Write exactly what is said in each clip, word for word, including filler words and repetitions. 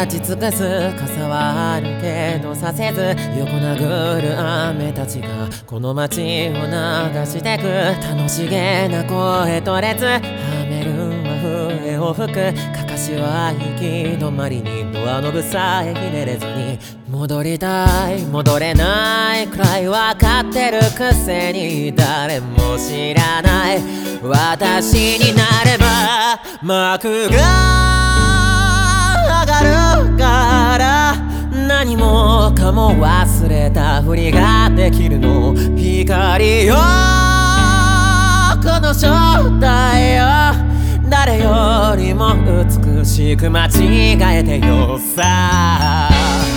立ち尽くす傘はあるけどさせず横殴る雨たちがこの街を流してく楽しげな声と列はめるんは笛を吹くかかしは行き止まりにドアノブさえひねれずに戻りたい戻れないくらい分かってるくせに誰も知らない私になれば幕が上がるから何もかも忘れたふりができるの光よこの正体よ誰よりも美しく間違えてよさ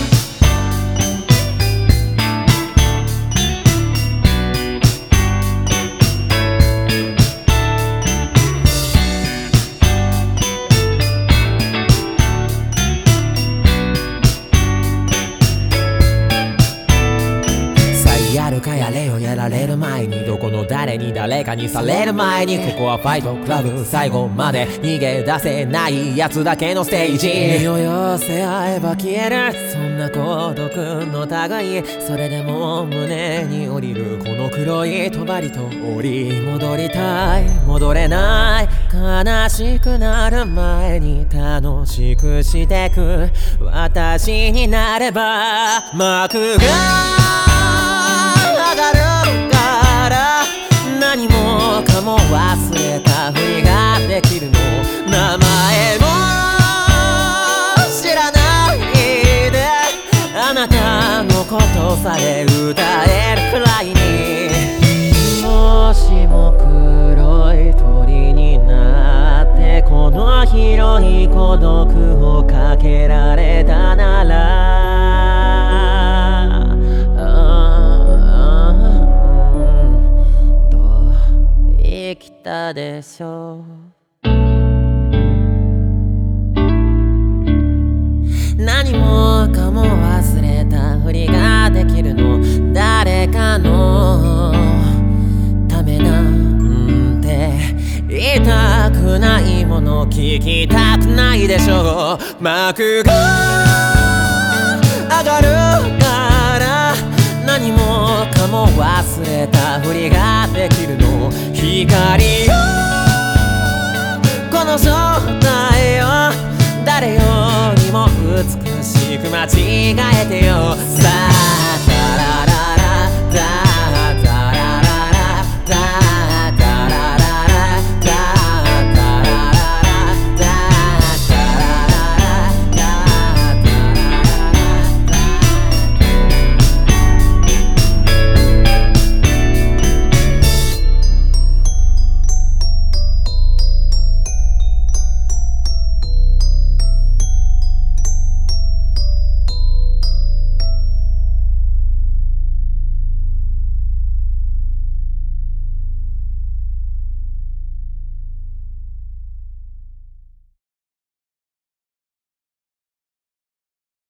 やるかやれよやられる前にどこの誰に誰かにされる前にここはファイトクラブ最後まで逃げ出せないやつだけのステージ身を寄せ合えば消えるそんな孤独の類それでも胸に降りるこの黒い帳と折り戻りたい戻れない悲しくなる前に楽しくしてく私になれば幕が上がるから何もかも忘れたふりができるの名前も知らないであなたのことさえ歌えるくらいにもしも黒い鳥になってこの広い孤独をかけられたなら来たでしょう何もかも忘れたふりができるの誰かのためなんて言いたくないもの聞きたくないでしょう幕が上がるから何もかも忘れたふりができるの光よこの正体よ誰よりも美しく間違えてよさあ